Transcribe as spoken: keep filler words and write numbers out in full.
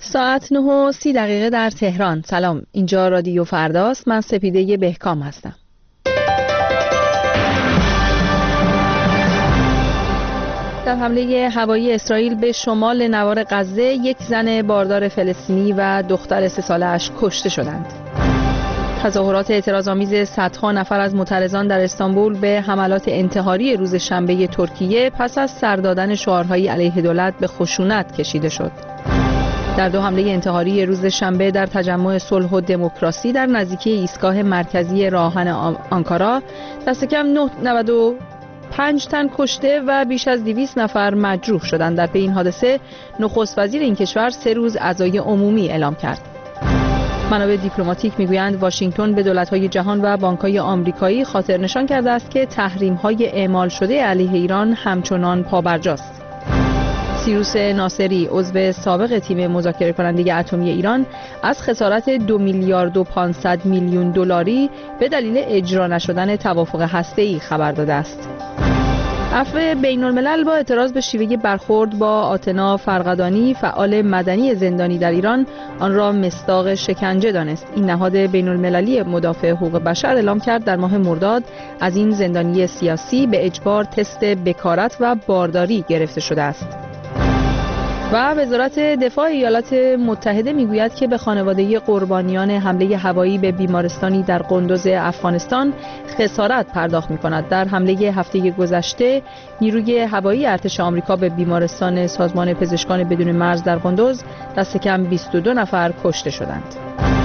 ساعت نه و سی دقیقه در تهران. سلام، اینجا رادیو فرداست. من سپیده بهکام هستم. در حمله هوایی اسرائیل به شمال نوار غزه یک زن باردار فلسطینی و دختر سه ساله‌اش کشته شدند. تظاهرات اعتراض‌آمیز صدها نفر از معترضان در استانبول به حملات انتحاری روز شنبه ترکیه پس از سر دادن شعارهای علیه دولت به خشونت کشیده شد. در دو حمله انتحاری روز شنبه در تجمع صلح و دموکراسی در نزدیکی ایستگاه مرکزی راهن آنکارا دست کم نود و پنج تن کشته و بیش از دویست نفر مجروح شدند. در پی این حادثه نخست وزیر این کشور سه روز عزای عمومی اعلام کرد. منابع دیپلماتیک میگویند واشنگتن به دولت‌های جهان و بانک‌های آمریکایی خاطر نشان کرده است که تحریم‌های اعمال شده علیه ایران همچنان پابرجاست. سیروس ناصری، عضو سابق تیم مذاکره کننده اتمی ایران، از خسارت دو میلیارد و پانصد میلیون دلاری به دلیل اجرا نشدن توافق هسته‌ای خبر داده است. عفو بین الملل با اعتراض به شیوه برخورد با آتنا فرقدانی، فعال مدنی زندانی در ایران، آن را مصداق شکنجه دانست. این نهاد بین المللی مدافع حقوق بشر اعلام کرد در ماه مرداد از این زندانی سیاسی به اجبار تست بکارت و بارداری گرفته شده است. و وزارت دفاع ایالات متحده میگوید که به خانواده قربانیان حمله هوایی به بیمارستانی در قندوز افغانستان خسارت پرداخت می‌کند. در حمله هفته گذشته نیروی هوایی ارتش آمریکا به بیمارستان سازمان پزشکان بدون مرز در قندوز دست کم بیست و دو نفر کشته شدند.